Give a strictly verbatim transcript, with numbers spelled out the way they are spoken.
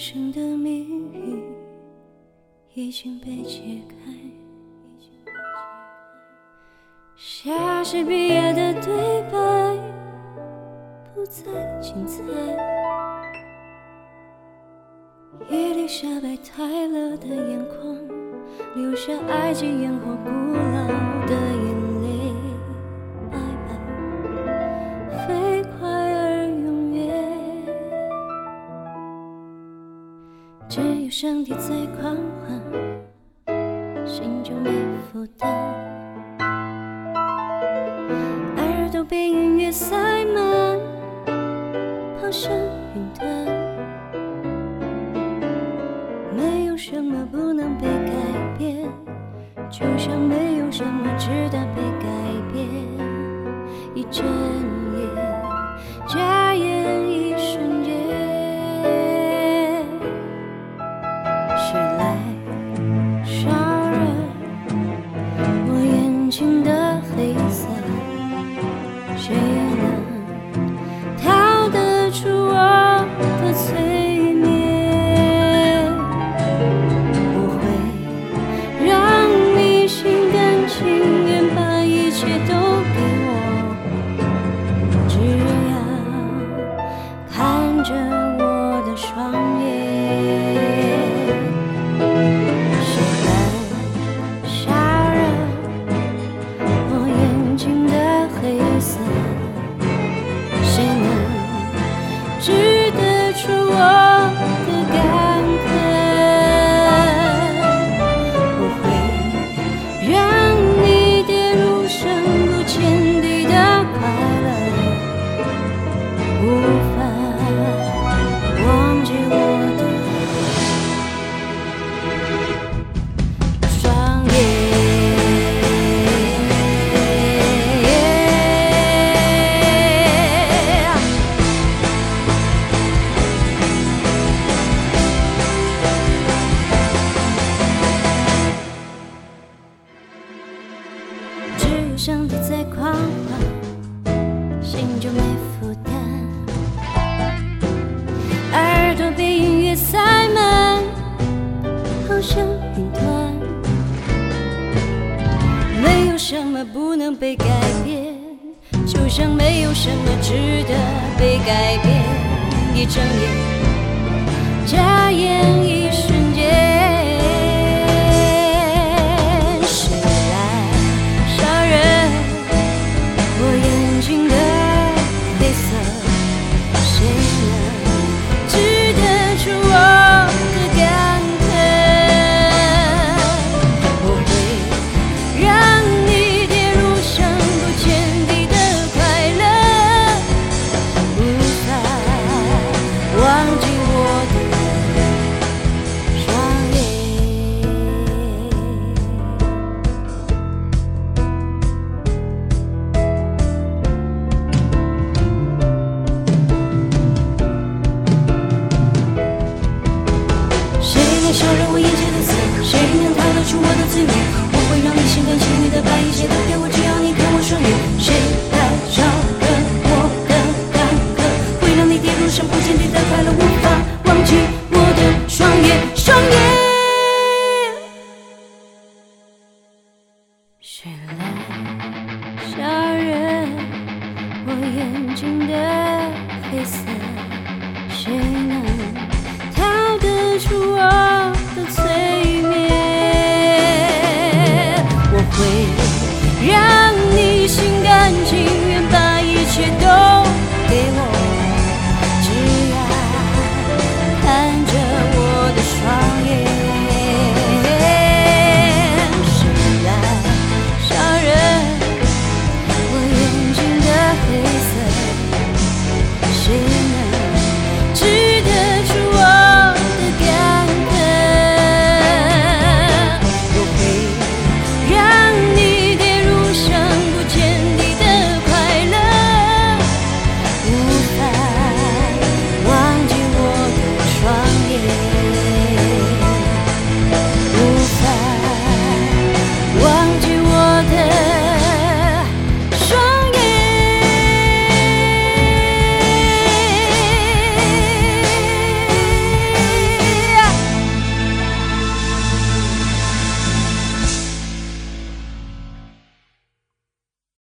生的谜语已经被解开，莎士比亚的对白不再精彩，伊丽莎白泰勒的眼眶留下埃及艳后古老的眼泪，拜拜，飞快而永远，只有上帝在狂欢，心就没负担，耳朵被音乐塞满，跑向云端，没有什么不能被改变，就像没有什么值得被改变，一睁眼眨眼一瞬间，谁来烧热我眼睛的黑色，谁能逃得出我的催眠，我会让你心甘情愿把一切都给我，只要看着我的双眼，谁来杀人我眼睛的黑色，谁能治得出我的干渴，我会让你跌入深不见底的快乐，无法忘记我的双眼。只有上帝在狂欢，心就没负担，耳朵被音乐塞满，好像云端，没有什么不能被改变，就像没有什么值得被改变，一睁眼眨眼一瞬间，谁来烧热我眼睛的黑色，谁能治得出我的干渴，我会让你跌入深不见底的快乐，无法忘记我的双眼。谁能烧热我眼前的色，谁能逃得出我的罪孽，我会让你心甘情愿的把一切都给我，只要你看我双眼，谁来烧热我的干渴，会让你跌入深不见底的快乐，无法忘记我的双眼，双眼。谁来烧热我眼睛的黑色，